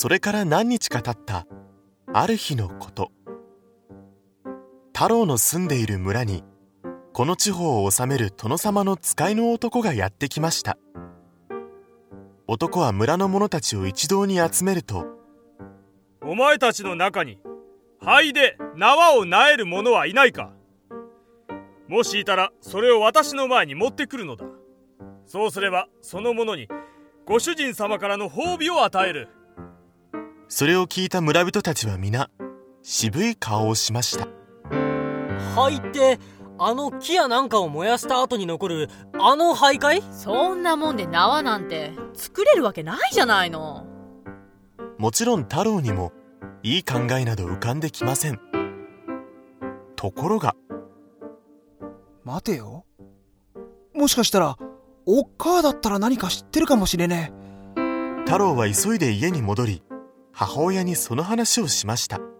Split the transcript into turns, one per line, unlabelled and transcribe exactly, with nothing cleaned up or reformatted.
それから何日か経ったある日のこと、太郎の住んでいる村にこの地方を治める殿様の使いの男がやってきました。男は村の者たちを一堂に集めると、
お前たちの中に灰で縄をなえる者はいないか。もしいたらそれを私の前に持ってくるのだ。そうすればその者にご主人様からの褒美を与える。
それを聞いた村人たちは皆渋い顔をしました。
灰ってあの木やなんかを燃やした後に残るあの灰かい？
そんなもんで縄なんて作れるわけないじゃないの。
もちろん太郎にもいい考えなど浮かんできません。ところが、
待てよ、もしかしたらおっかあだったら何か知ってるかもしれねえ。
太郎は急いで家に戻り、母親にその話をしました。